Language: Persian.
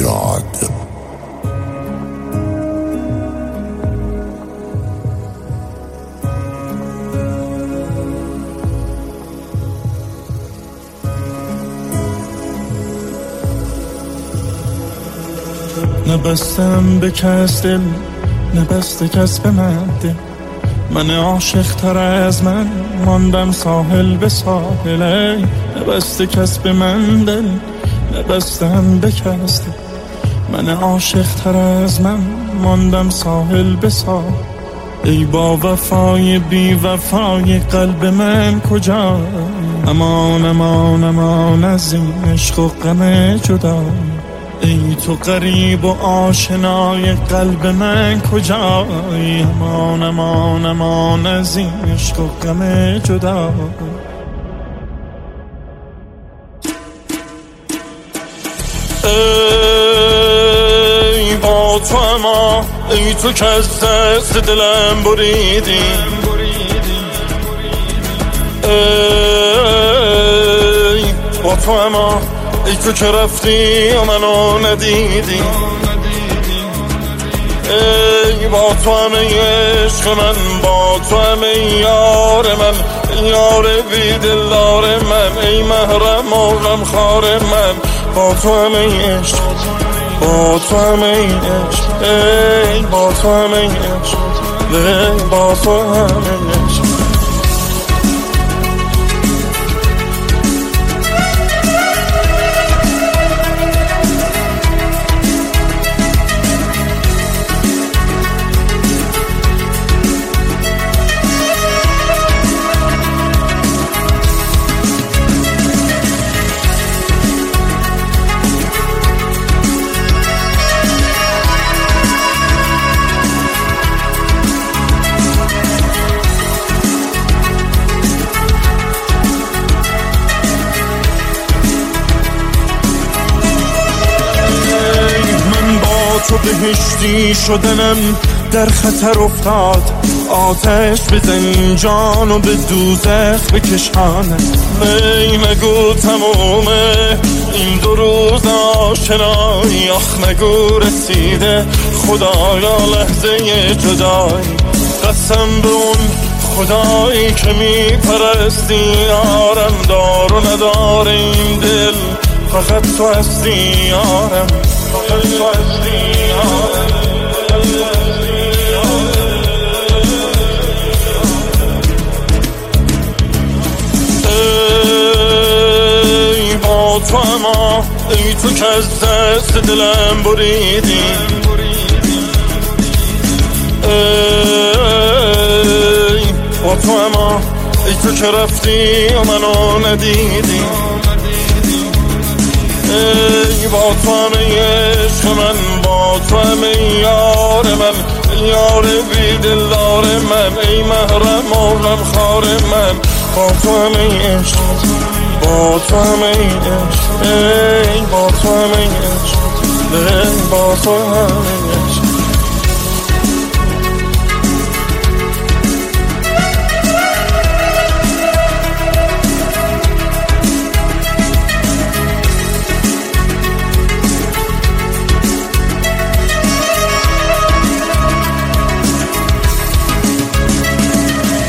ایراد. نبستم به کس دل، نبسته کس به من دل. من عاشق تر از من ماندم ساحل به ساحل. نبسته کس به من دل، نبستم به کس دل. من عاشق تر از من ماندم ساحل به ساحل. ای با وفای بی وفای قلب من کجا؟ امان امان امان از این عشق و غم جدا. ای تو غریب و آشنای قلب من کجایی؟ امان امان امان از این عشق و غم جدا. ای با تو اما ای تو که از دست دلم بریدی. ای با تو اما ای تو که رفتی و منو ندیدی. ای با تو همه عشق من، با تو همه یار من، یار بی دلدار من، ای محرم و غمخوار من. با تو همه عشق، با تو همه عشق، ای با تو همه عشق، ای با تو همه عشق. تو بهشتی شدنم در خطر افتاد. آتش بزن جانو به دوزخ بکشانم. می نگو تمومه این 2 روز آشنایی. آخ نگو رسیده خدایا لحظه جدایی. قسم به اون خدایی که میپرستی یارم. دار و ندار این دل فقط تو هستی یارم، فقط تو هستی یارم. ای با تو اما ای تو که از دست دلم بریدی. ای با تو اما ای تو که رفتی و منو ندیدی. ای با تو همه عشق من، با تو همه یار من، یار بی دلدار من، ای محرم و غمخوار من. با تو همه عشق، با تو همه عشق، ای با تو همه عشق، ای با تو همه عشق.